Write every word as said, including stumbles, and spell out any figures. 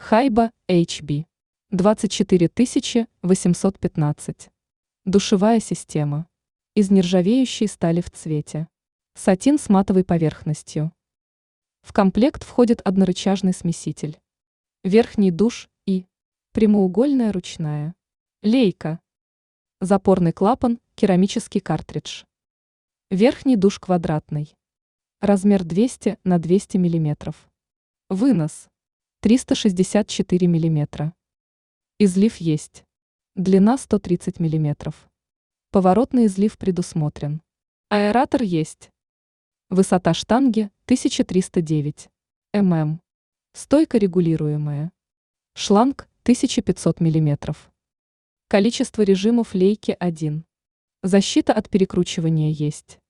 Хайба эйч би двадцать четыре тысячи восемьсот пятнадцать. Душевая система. Из нержавеющей стали в цвете. Сатин с матовой поверхностью. В комплект входит однорычажный смеситель. Верхний душ и прямоугольная ручная лейка. Запорный клапан, керамический картридж. Верхний душ квадратный. Размер двести на двести миллиметров. Вынос триста шестьдесят четыре миллиметра. Излив есть. Длина сто тридцать миллиметров. Поворотный излив предусмотрен. Аэратор есть. Высота штанги тысяча триста девять миллиметров. Стойка регулируемая. Шланг тысяча пятьсот миллиметров. Количество режимов лейки один. Защита от перекручивания есть.